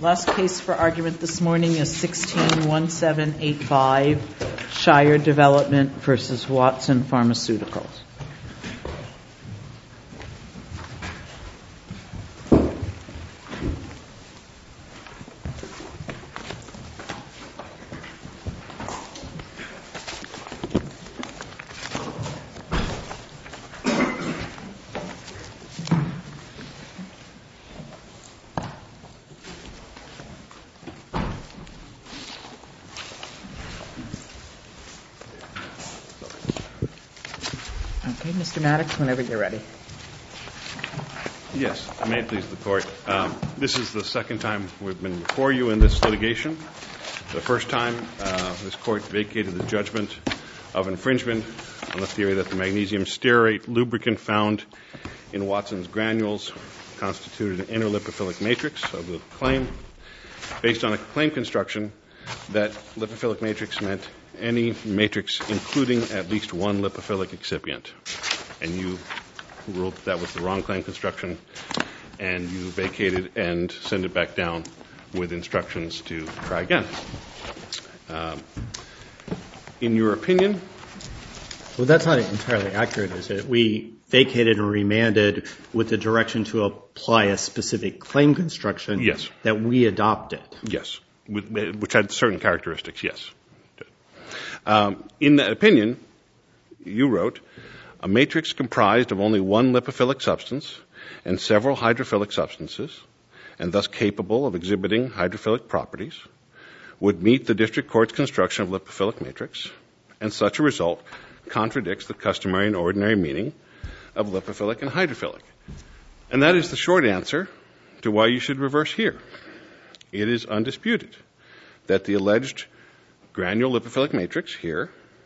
Last case for argument this morning is 16-1785, Shire Development versus Watson Pharmaceuticals. Okay, Mr. Maddox, whenever you're ready. Yes, I may please the Court. This is the second time we've been before you in this litigation. The first time, this Court vacated the judgment of infringement on the theory that the magnesium stearate lubricant found in Watson's granules constituted an interlipophilic matrix of the claim, based on a claim construction that lipophilic matrix meant any matrix including at least one lipophilic excipient. And you ruled that was the wrong claim construction, and you vacated and sent it back down with instructions to try again. In your opinion? Well, that's not entirely accurate, is it? We vacated and remanded with the direction to apply a specific claim construction. Yes. That we adopted. Yes, which had certain characteristics, yes. In that opinion, you wrote, a matrix comprised of only one lipophilic substance and several hydrophilic substances, and thus capable of exhibiting hydrophilic properties, would meet the district court's construction of lipophilic matrix, and such a result contradicts the customary and ordinary meaning of lipophilic and hydrophilic. And that is the short answer to why you should reverse here. It is undisputed that the alleged granule lipophilic matrix here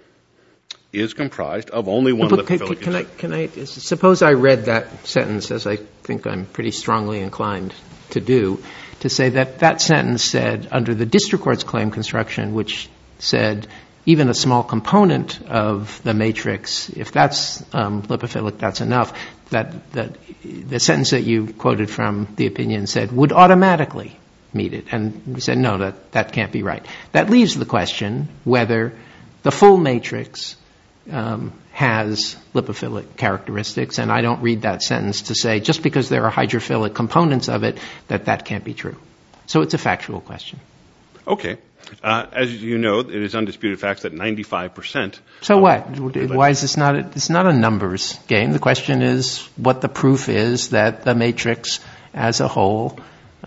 is comprised of only one lipophilic. Can I suppose I read that sentence, as I think I'm pretty strongly inclined to do, to say that that sentence said, under the district court's claim construction, which said even a small component of the matrix, if that's lipophilic, that's enough, that the sentence that you quoted from the opinion said would automatically meet it. And we said, no, that can't be right. That leaves the question whether the full matrix has lipophilic characteristics, and I don't read that sentence to say just because there are hydrophilic components of it that can't be true. So it's a factual question. Okay. As you know, it is undisputed facts that 95%. So what? Why is this not it's not a numbers game. The question is what the proof is that the matrix as a whole,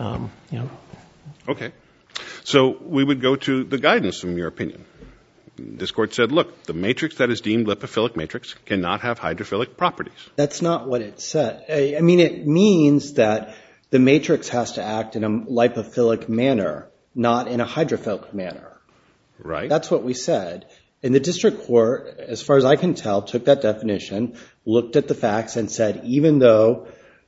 Okay. So we would go to the guidance from your opinion. This court said, look, the matrix that is deemed lipophilic matrix cannot have hydrophilic properties. That's not what it said. I mean, it means that the matrix has to act in a lipophilic manner, not in a hydrophilic manner. Right. That's what we said. And the district court, as far as I can tell, took that definition, looked at the facts, and said even though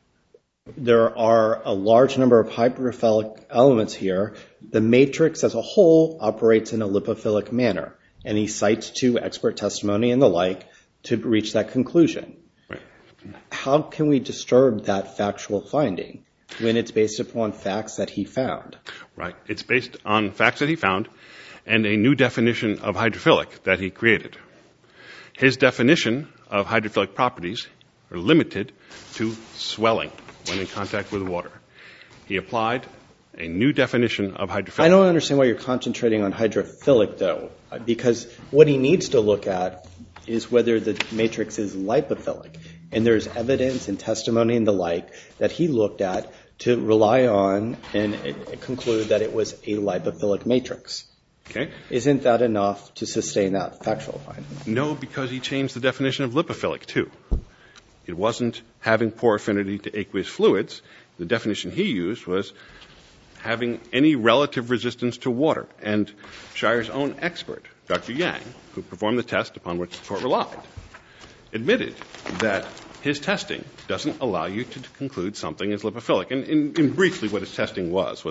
there are a large number of hydrophilic elements here, the matrix as a whole operates in a lipophilic manner. And he cites two expert testimony and the like to reach that conclusion. Right. How can we disturb that factual finding when it's based upon facts that he found? Right. It's based on facts that he found and a new definition of hydrophilic that he created. His definition of hydrophilic properties are limited to swelling when in contact with water. He applied a new definition of hydrophilic. I don't understand why you're concentrating on hydrophilic, though, because what he needs to look at is whether the matrix is lipophilic. And there's evidence and testimony and the like that he looked at to rely on and conclude that it was a lipophilic matrix. Okay. Isn't that enough to sustain that factual finding? No, because he changed the definition of lipophilic, too. It wasn't having poor affinity to aqueous fluids. The definition he used was having any relative resistance to water. And Shire's own expert, Dr. Yang, who performed the test upon which the court relied, admitted that his testing doesn't allow you to conclude something is lipophilic. And briefly what his testing was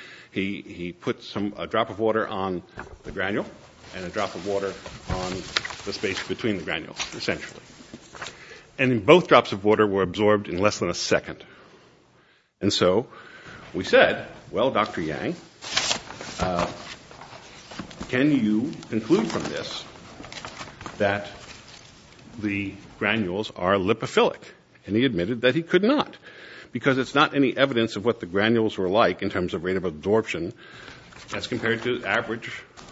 he put a drop of water on the granule and a drop of water on the space between the granules, essentially. And both drops of water were absorbed in less than a second. And so we said well, Dr. Yang, can you conclude from this that the granules are lipophilic? And he admitted that he could not, because it's not any evidence of what the granules were like in terms of rate of absorption as compared to average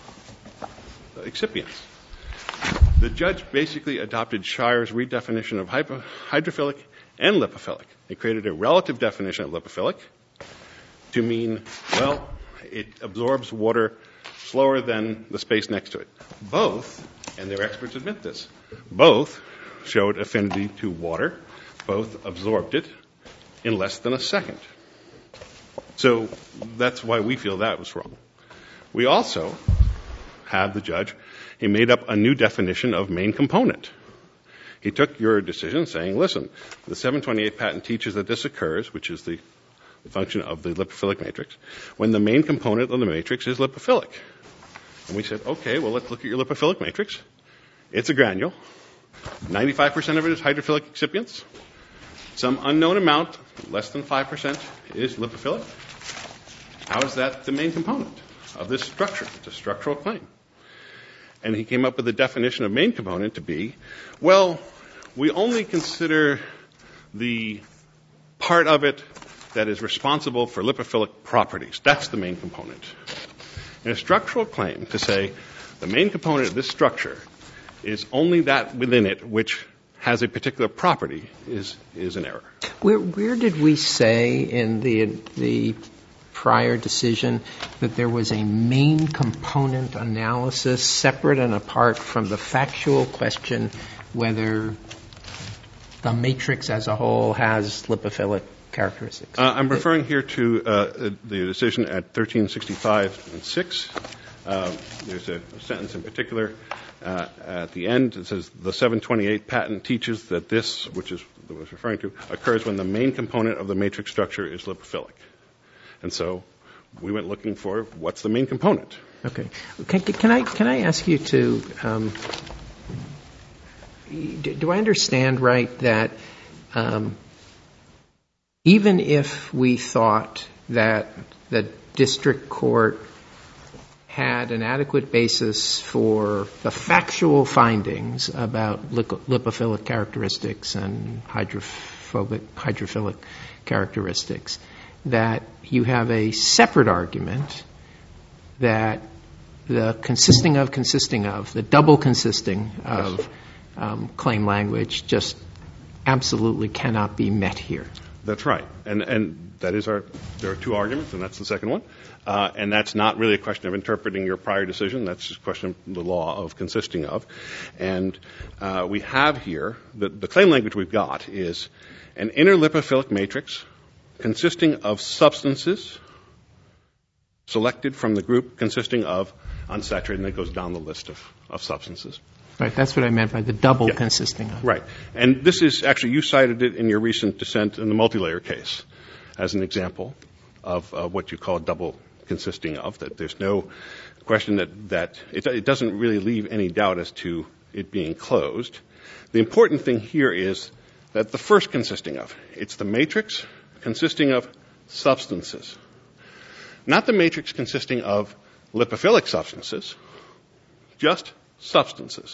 excipients. The judge basically adopted Shire's redefinition of hydrophilic and lipophilic. He created a relative definition of lipophilic to mean, well, it absorbs water slower than the space next to it. Both, and their experts admit this, both showed affinity to water, both absorbed it in less than a second. So that's why we feel that was wrong. We also have the judge, he made up a new definition of main component. He took your decision saying, listen, the 728 patent teaches that this occurs, which is the function of the lipophilic matrix, when the main component of the matrix is lipophilic. And we said, okay, well, let's look at your lipophilic matrix. It's a granule. 95% of it is hydrophilic excipients. Some unknown amount, less than 5%, is lipophilic. How is that the main component of this structure? It's a structural claim. And he came up with the definition of main component to be, well, we only consider the part of it that is responsible for lipophilic properties. That's the main component. In a structural claim to say the main component of this structure is only that within it which has a particular property is an error. Where did we say in the prior decision that there was a main component analysis separate and apart from the factual question whether the matrix as a whole has lipophilic characteristics? I'm referring here to the decision at 1365 and 6. There's a sentence in particular at the end. It says the 728 patent teaches that this, which is what I was referring to, occurs when the main component of the matrix structure is lipophilic. And so we went looking for what's the main component. Okay. Can I ask you to do I understand right that even if we thought that the district court had an adequate basis for the factual findings about lipophilic characteristics and hydrophilic characteristics, that you have a separate argument that the consisting of, the double consisting of claim language just absolutely cannot be met here? That's right. And that is there are two arguments, and that's the second one. And that's not really a question of interpreting your prior decision. That's just a question of the law of consisting of. And we have here, the claim language we've got is an inner lipophilic matrix consisting of substances selected from the group consisting of unsaturated, and it goes down the list of substances. Right, that's what I meant by the double consisting of. Right. And this is actually, you cited it in your recent dissent in the multilayer case as an example of what you call double consisting of, that there's no question that it doesn't really leave any doubt as to it being closed. The important thing here is that the first consisting of, it's the matrix consisting of substances, not the matrix consisting of lipophilic substances, just substances,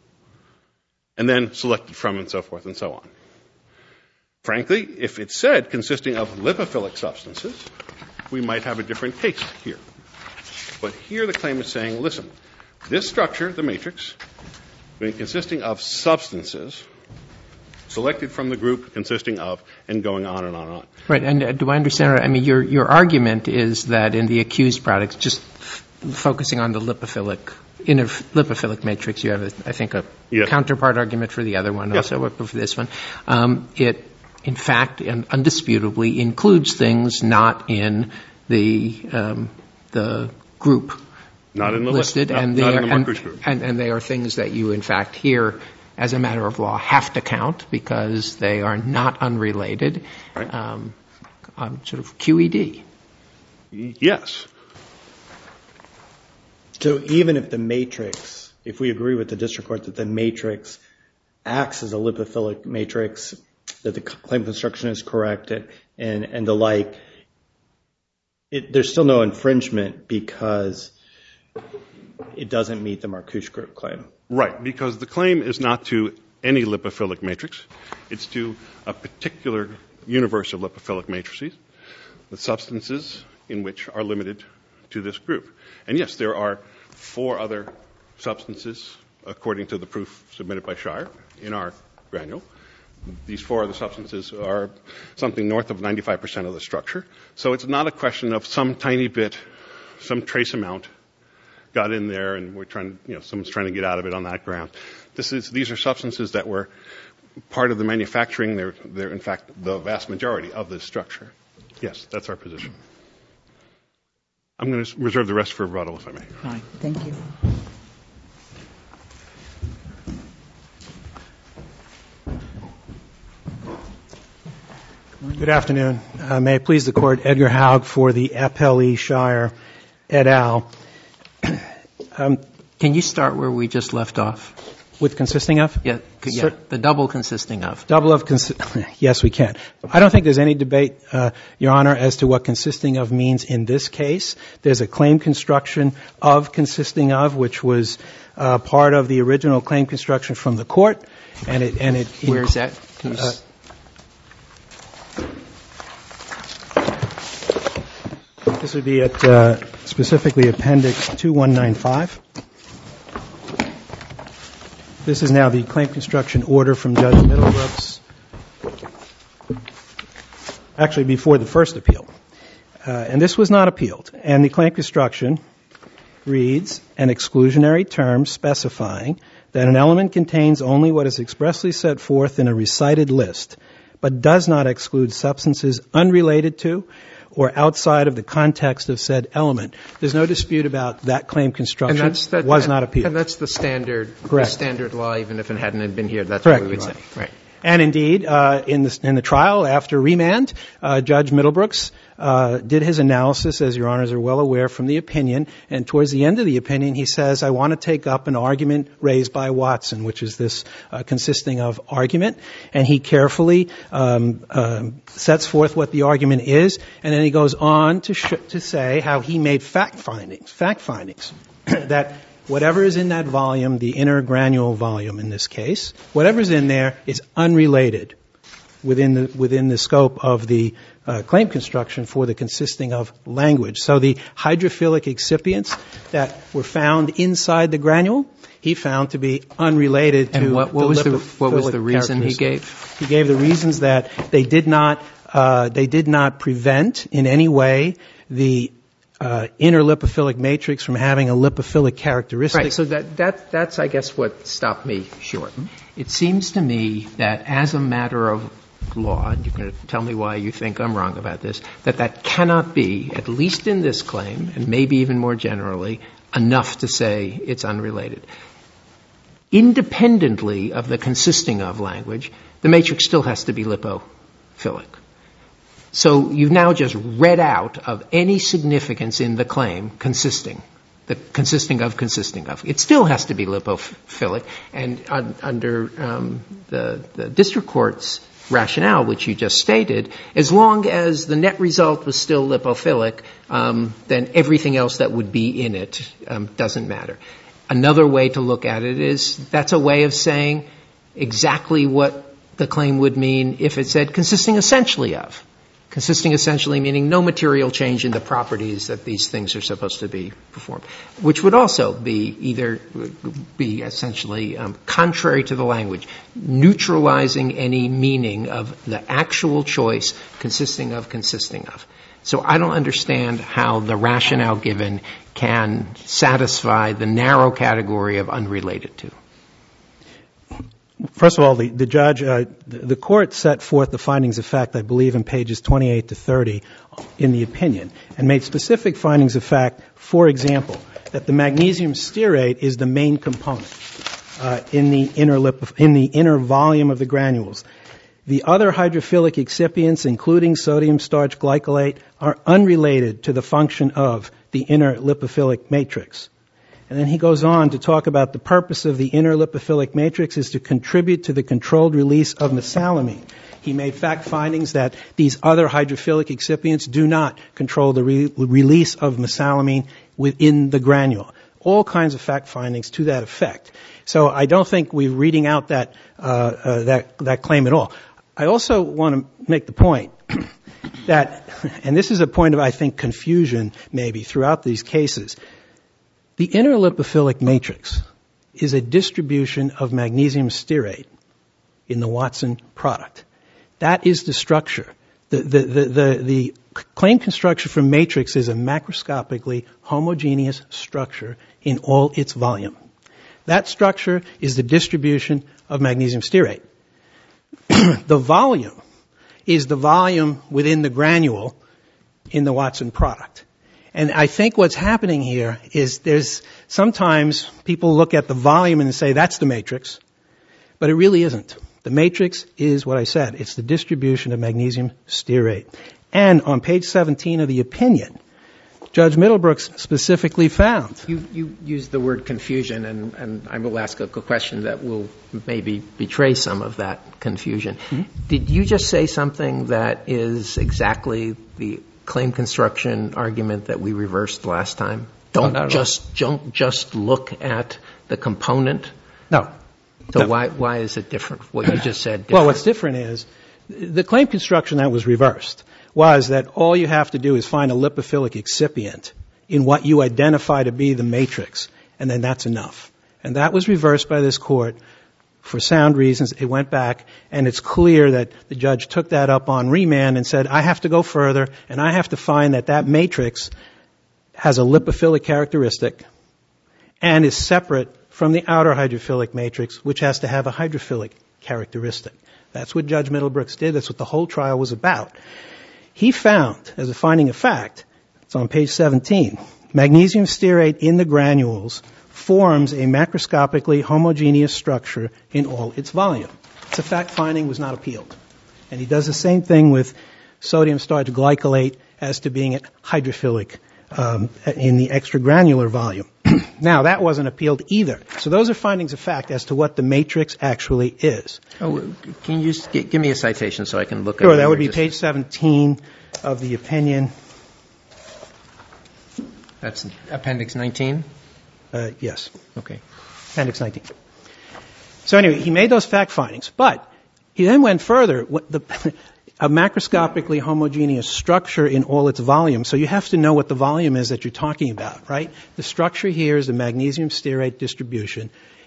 and then selected from and so forth and so on. Frankly, if it said consisting of lipophilic substances, we might have a different case here. But here the claim is saying, listen, this structure, the matrix, consisting of substances selected from the group consisting of, and going on and on and on. Right, and do I understand right? I mean, your argument is that in the accused products, just focusing on the inner lipophilic matrix, you have, I think, a counterpart argument for the other one, also for this one. It, in fact, and undisputably includes things not in the group not in the listed, list, and not in the Marcus group. And they are things that you, in fact, here, as a matter of law, have to count because they are not unrelated. Right. Sort of QED. Yes. So even if the matrix, if we agree with the district court that the matrix acts as a lipophilic matrix, that the claim construction is correct and the like, there's still no infringement because it doesn't meet the Marcouche Group claim. Right, because the claim is not to any lipophilic matrix. It's to a particular universe of lipophilic matrices, the substances in which are limited to this group. And yes, there are 4 other substances, according to the proof submitted by Shire, in our granule. These 4 other substances are something north of 95% of the structure. So it's not a question of some tiny bit, some trace amount got in there and someone's trying to get out of it on that ground. These are substances that were part of the manufacturing. They're in fact the vast majority of this structure. Yes, that's our position. I'm going to reserve the rest for rebuttal, if I may. Fine. Thank you. Good afternoon. May it please the Court, Edgar Haug for the appellee Shire et al. Can you start where we just left off? With consisting of? Yeah, the double consisting of. Yes, we can. I don't think there's any debate, Your Honor, as to what consisting of means in this case. There's a claim construction of consisting of, which was part of the original claim construction from the Court. Where is that? This would be at specifically Appendix 2195. This is now the claim construction order from Judge Middlebrooks, actually before the first appeal. And this was not appealed. And the claim construction reads, an exclusionary term specifying that an element contains only what is expressly set forth in a recited list, but does not exclude substances unrelated to or outside of the context of said element. There's no dispute about that claim construction was not appealed. And that's the standard, correct. The standard law, even if it hadn't been here, that's correct, what we would say. Right. And indeed, in the trial after remand, Judge Middlebrooks did his analysis, as Your Honors are well aware, from the opinion. And towards the end of the opinion, he says, I want to take up an argument raised by Watson, which is this consisting of argument. And he carefully sets forth what the argument is. And then he goes on to say how he made fact findings, that whatever is in that volume, the inner granule volume in this case, whatever's in there is unrelated within the scope of the claim construction for the consisting of language. So the hydrophilic excipients that were found inside the granule, he found to be unrelated to and what was the reason he gave? He gave the reasons that they did not prevent in any way the inner lipophilic matrix from having a lipophilic characteristic. Right, so that's, I guess, what stopped me short. It seems to me that as a matter of law, and you can tell me why you think I'm wrong about this, that cannot be, at least in this claim, and maybe even more generally, enough to say it's unrelated. Independently of the consisting of language, the matrix still has to be lipophilic. So you've now just read out of any significance in the claim consisting of. It still has to be lipophilic. And under the district court's rationale, which you just stated, as long as the net result was still lipophilic, then everything else that would be in it doesn't matter. Another way to look at it is that's a way of saying exactly what the claim would mean if it said consisting essentially of. Consisting essentially meaning no material change in the properties that these things are supposed to be performed, which would also be essentially contrary to the language, neutralizing any meaning of the actual choice consisting of. So I don't understand how the rationale given can satisfy the narrow category of unrelated to. First of all, the judge, the court set forth the findings of fact, I believe, in pages 28 to 30 in the opinion, and made specific findings of fact, for example, that the magnesium stearate is the main component in the inner volume of the granules. The other hydrophilic excipients, including sodium starch glycolate, are unrelated to the function of the inner lipophilic matrix. And then he goes on to talk about the purpose of the inner lipophilic matrix is to contribute to the controlled release of mesalamine. He made fact findings that these other hydrophilic excipients do not control the release of mesalamine within the granule. All kinds of fact findings to that effect. So I don't think we're reading out that claim at all. I also want to make the point that, and this is a point of, I think, confusion maybe throughout these cases, the inner lipophilic matrix is a distribution of magnesium stearate in the Watson product. That is the structure. The claim construction for matrix is a macroscopically homogeneous structure in all its volume. That structure is the distribution of magnesium stearate. The volume is the volume within the granule in the Watson product. And I think what's happening here is there's sometimes people look at the volume and say that's the matrix, but it really isn't. The matrix is what I said. It's the distribution of magnesium stearate. And on page 17 of the opinion, Judge Middlebrooks specifically found. You used the word confusion, and I will ask a question that will maybe betray some of that confusion. Mm-hmm. Did you just say something that is exactly the claim construction argument that we reversed last time? Don't just look at the component? No. So why is it different? What you just said different? Well, what's different is the claim construction that was reversed was that all you have to do is find a lipophilic excipient in what you identify to be the matrix, and then that's enough. And that was reversed by this court for sound reasons. It went back, and it's clear that the judge took that up on remand and said, I have to go further, and I have to find that that matrix has a lipophilic characteristic and is separate from the outer hydrophilic matrix, which has to have a hydrophilic characteristic. That's what Judge Middlebrooks did. That's what the whole trial was about. He found, as a finding of fact, it's on page 17, magnesium stearate in the granules forms a macroscopically homogeneous structure in all its volume. It's a fact finding, was not appealed. And he does the same thing with sodium starch glycolate as to being hydrophilic in the extragranular volume. Now, that wasn't appealed either. So those are findings of fact as to what the matrix actually is. Oh, can you just give me a citation so I can look at it? Sure, that would be page 17 of the opinion. That's appendix 19? Yes. Okay. Appendix 19. So anyway, he made those fact findings, but he then went further. A macroscopically homogeneous structure in all its volume. So you have to know what the volume is that you're talking about, right? The structure here is the magnesium stearate distribution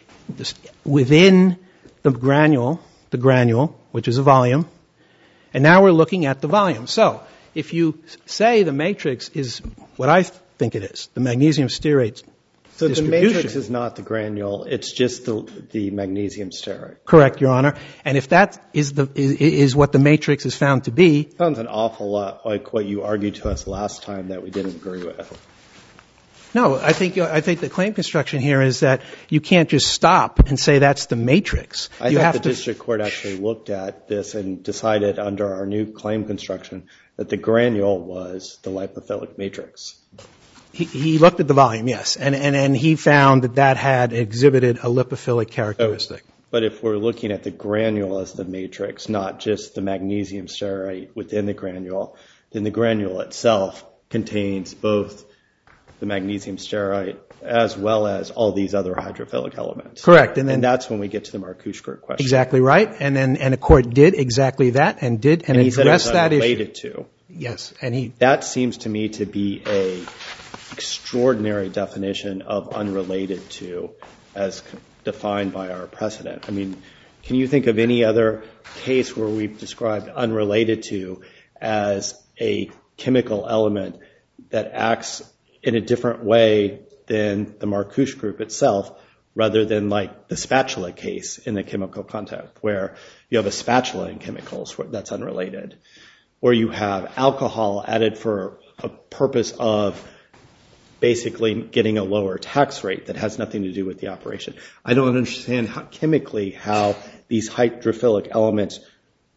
within the granule, which is a volume, and now we're looking at the volume. So if you say the matrix is what I think it is, the magnesium stearate so distribution. The matrix is not the granule, it's just the magnesium stearate. Correct, Your Honor. And if that is what the matrix is found to be. Sounds an awful lot like what you argued to us last time that we didn't agree with. No, I think the claim construction here is that you can't just stop and say that's the matrix. I thought the district court actually looked at this and decided under our new claim construction that the granule was the lipophilic matrix. He looked at the volume, yes, and he found that had exhibited a lipophilic characteristic. But if we're looking at the granule as the matrix, not just the magnesium stearate within the granule, then the granule itself contains both the magnesium stearate as well as all these other hydrophilic elements. Correct. And that's when we get to the Marcouche group question. Exactly right. And the court did exactly that and addressed that issue. Related to. Yes. That seems to me to be a extraordinary definition of unrelated to as defined by our precedent. I mean, can you think of any other case where we've described unrelated to as a chemical element that acts in a different way than the Marcouche group itself, rather than like the spatula case in the chemical context where you have a spatula in chemicals that's unrelated, or you have alcohol added for a purpose of basically getting a lower tax rate that has nothing to do with the operation. I don't understand chemically how these hydrophilic elements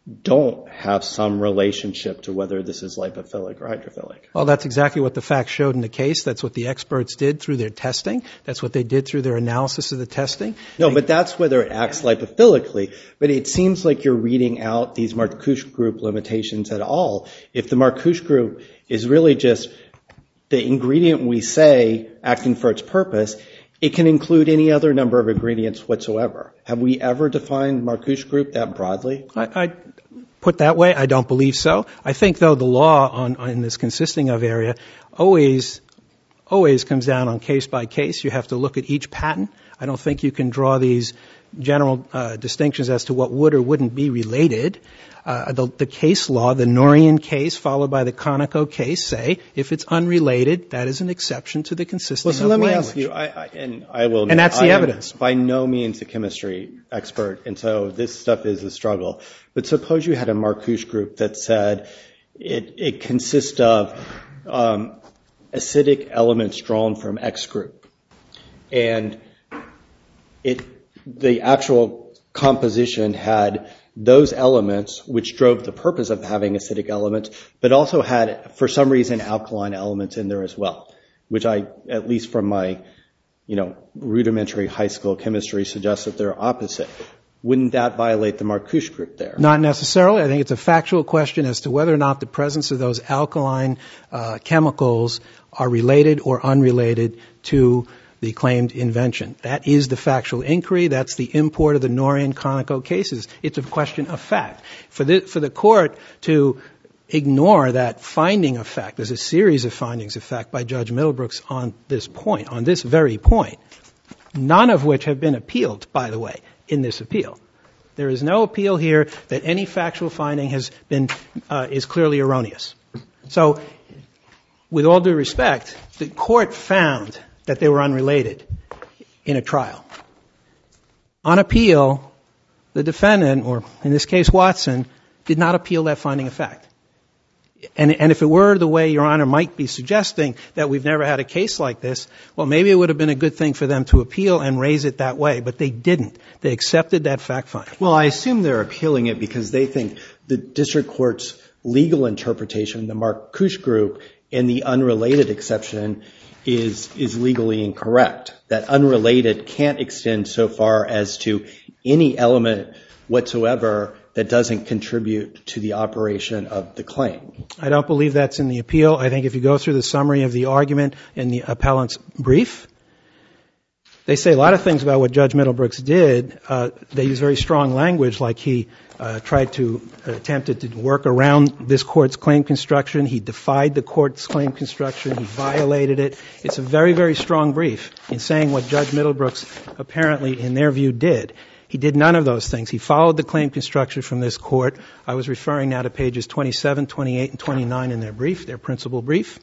don't have some relationship to whether this is lipophilic or hydrophilic. Well, that's exactly what the facts showed in the case. That's what the experts did through their testing. That's what they did through their analysis of the testing. No, but that's whether it acts lipophilically. But it seems like you're reading out these Marcouche group limitations at all. If the Marcouche group is really just the ingredient we say acting for its purpose, it can include any other number of ingredients whatsoever. Have we ever defined Marcouche group that broadly? I put that way, I don't believe so. I think, though, the law in this consisting of area always comes down on case by case. You have to look at each patent. I don't think you can draw these general distinctions as to what would or wouldn't be related. The case law, the Norian case followed by the Conoco case, say if it's unrelated, that is an exception to the consisting of language. Well, so let me ask you, and that's the evidence. By no means a chemistry expert, and so this stuff is a struggle. But suppose you had a Marcouche group that said it consists of acidic elements drawn from X group, and the actual composition had those elements which drove the purpose of having acidic elements, but also had, for some reason, alkaline elements in there as well, which I, at least from my, rudimentary high school chemistry, suggests that they're opposite. Wouldn't that violate the Marcouche group there? Not necessarily. I think it's a factual question as to whether or not the presence of those alkaline chemicals are related or unrelated to the claimed invention. That is the factual inquiry. That's the import of the Norian Conoco cases. It's a question of fact. For the court to ignore that finding of fact, there's a series of findings of fact by Judge Middlebrooks on this point, on this very point, none of which have been appealed, by the way, in this appeal. There is no appeal here that any factual finding has been is clearly erroneous. So, with all due respect, the court found that they were unrelated in a trial. On appeal, the defendant, or in this case Watson, did not appeal that finding of fact. And if it were the way Your Honor might be suggesting, that we've never had a case like this, well, maybe it would have been a good thing for them to appeal and raise it that way, but they didn't. They accepted that fact finding. Well, I assume they're appealing it because they think the district court's legal interpretation, the Marcouche group, and the unrelated exception is legally incorrect. That unrelated can't extend so far as to any element whatsoever that doesn't contribute to the operation of the claim. I don't believe that's in the appeal. I think if you go through the summary of the argument in the appellant's brief, they say a lot of things about what Judge Middlebrooks did. They use very strong language, like he attempted to work around this court's claim construction. He defied the court's claim construction. He violated it. It's a very, very strong brief in saying what Judge Middlebrooks apparently, in their view, did. He did none of those things. He followed the claim construction from this court. I was referring now to pages 27, 28, and 29 in their brief, their principal brief.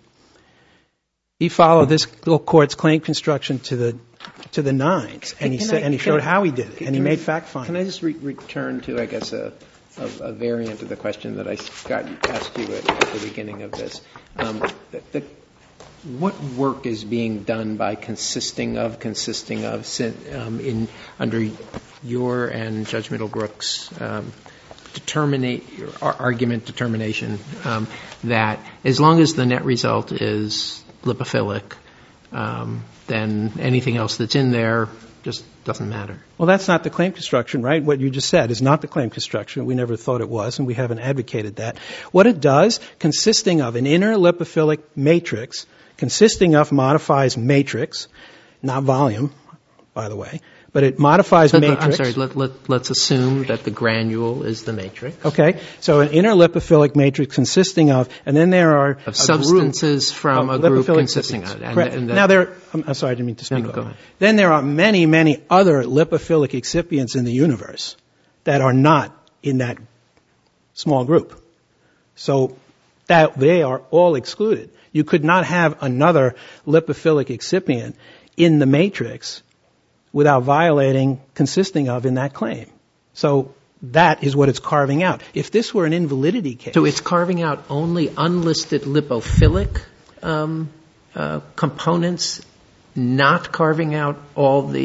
He followed this court's claim construction to the nines, and he showed how he did it, and he made fact findings. Can I just return to, I guess, a variant of the question that I asked you at the beginning of this? What work is being done by consisting of, under your and Judge Middlebrooks' argument determination that as long as the net result is lipophilic, then anything else that's in there just doesn't matter? Well, that's not the claim construction, right? What you just said is not the claim construction. We never thought it was, and we haven't advocated that. What it does, consisting of an inner lipophilic matrix, consisting of modifies matrix, not volume, by the way, but it modifies matrix. I'm sorry, let's assume that the granule is the matrix. Okay, so an inner lipophilic matrix consisting of, and then there are of substances from a group consisting of. Now I'm sorry, I didn't mean to speak. No, go ahead. Then there are many, many other lipophilic excipients in the universe that are not in that small group. So that they are all excluded. You could not have another lipophilic excipient in the matrix without violating consisting of in that claim. So that is what it's carving out. If this were an invalidity case. So it's carving out only unlisted lipophilic components, not carving out all the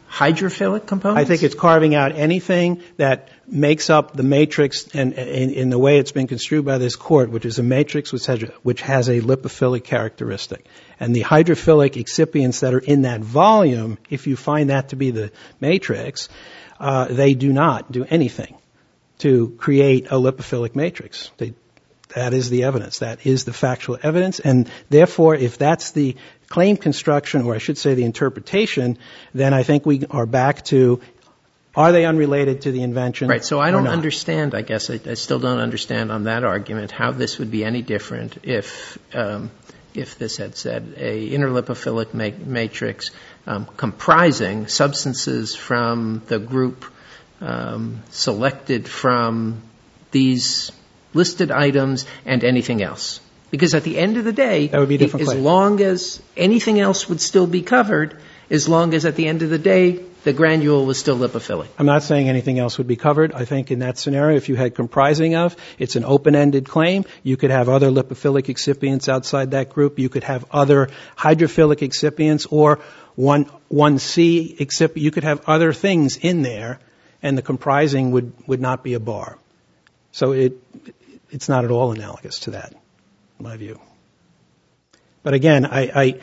hydrophilic components? I think it's carving out anything that makes up the matrix, and in the way it's been construed by this court, which is a matrix which has a lipophilic characteristic. And the hydrophilic excipients that are in that volume, if you find that to be the matrix, they do not do anything to create a lipophilic matrix. That is the evidence. That is the factual evidence. And therefore, if that's the claim construction, or I should say the interpretation, then I think we are back to, are they unrelated to the invention? Right. So I don't understand, I guess, I still don't understand on that argument how this would be any different if this had said a interlipophilic matrix comprising substances from the group selected from these listed items and anything else. Because at the end of the day, that would be a different as claim. long as anything else would still be covered, as long as at the end of the day, the granule was still lipophilic. I'm not saying anything else would be covered. I think in that scenario, if you had comprising of, it's an open-ended claim. You could have other lipophilic excipients outside that group. You could have other hydrophilic excipients or 1C excipient. You could have other things in there, and the comprising would not be a bar. So it's not at all analogous to that, in my view. But again, I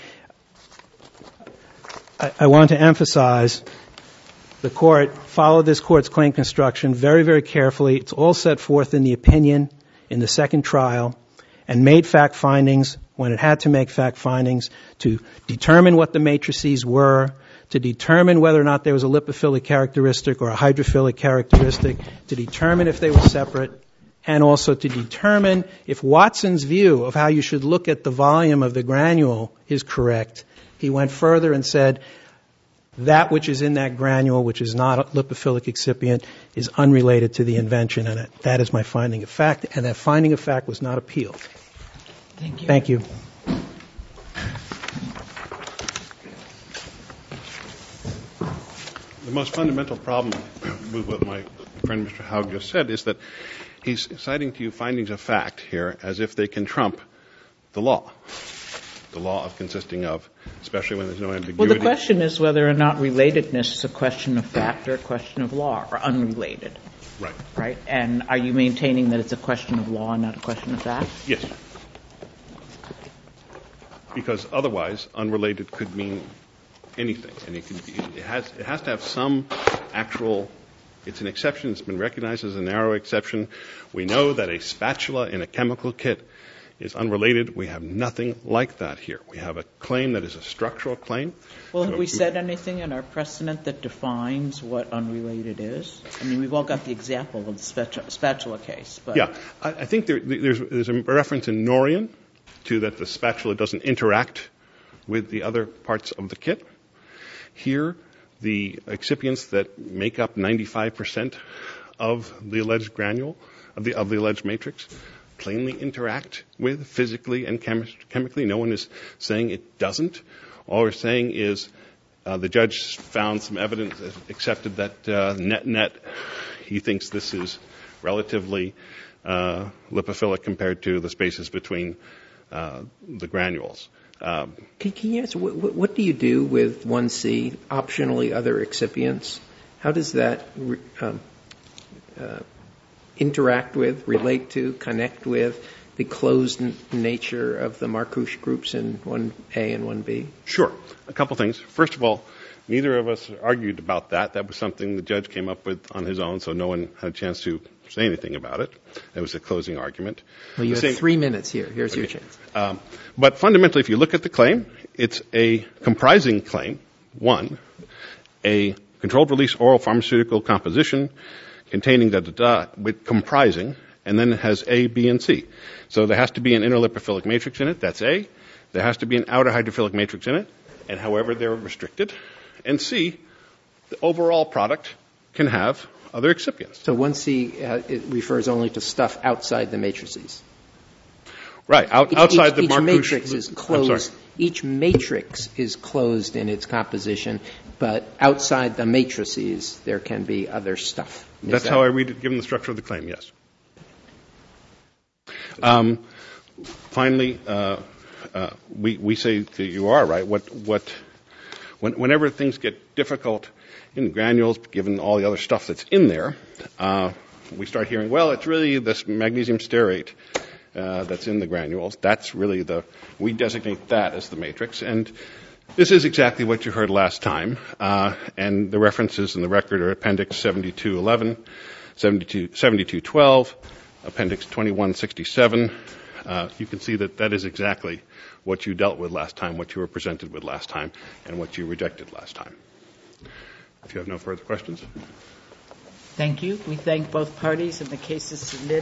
want to emphasize the court followed this court's claim construction very, very carefully. It's all set forth in the opinion in the second trial and made fact findings when it had to make fact findings to determine what the matrices were, to determine whether or not there was a lipophilic characteristic or a hydrophilic characteristic, to determine if they were separate, and also to determine if Watson's view of how you should look at the volume of the granule is correct. He went further and said that which is in that granule, which is not a lipophilic excipient, is unrelated to the invention, and that is my finding of fact, and that finding of fact was not appealed. Thank you. Thank you. The most fundamental problem with what my friend Mr. Haug just said is that he's citing to you findings of fact here as if they can trump the law of consisting of, especially when there's no ambiguity. Well, the question is whether or not relatedness is a question of fact or a question of law, or unrelated. Right. Right? And are you maintaining that it's a question of law and not a question of fact? Yes. Because otherwise, unrelated could mean anything, and it has to have some actual. It's an exception. It's been recognized as a narrow exception. We know that a spatula in a chemical kit is unrelated. We have nothing like that here. We have a claim that is a structural claim. Well, have we said anything in our precedent that defines what unrelated is? I mean, we've all got the example of the spatula case. But Yeah. I think there's a reference in Norian to that the spatula doesn't interact with the other parts of the kit. Here, the excipients that make up 95% of the alleged granule, of the alleged matrix, plainly interact with physically and chemically. No one is saying it doesn't. All we're saying is the judge found some evidence, accepted that net, he thinks this is relatively lipophilic compared to the spaces between the granules. Can you answer, what do you do with 1C, optionally other excipients? How does that interact with, relate to, connect with the closed nature of the Marcouche groups in 1A and 1B? Sure. A couple things. First of all, neither of us argued about that. That was something the judge came up with on his own, so no one had a chance to say anything about it. It was a closing argument. Well, you have 3 minutes here. Here's your chance. But fundamentally, if you look at the claim, it's a comprising claim, one, a controlled release oral pharmaceutical composition containing with comprising, and then it has A, B, and C. So there has to be an inner lipophilic matrix in it. That's A. There has to be an outer hydrophilic matrix in it, and however they're restricted. And C, the overall product can have other excipients. So 1C it refers only to stuff outside the matrices. Right, outside the Marcouche. Each matrix is closed. Each matrix is closed in its composition, but outside the matrices there can be other stuff. That's how I read it, given the structure of the claim, yes. Finally, we say that you are right. What whenever things get difficult in granules, given all the other stuff that's in there, we start hearing, well, it's really this magnesium stearate that's in the granules. That's really we designate that as the matrix. And this is exactly what you heard last time. And the references in the record are Appendix 7211, 7212, Appendix 2167. You can see that is exactly what you dealt with last time, what you were presented with last time, and what you rejected last time. If you have no further questions. Thank you. We thank both parties, and the case is submitted.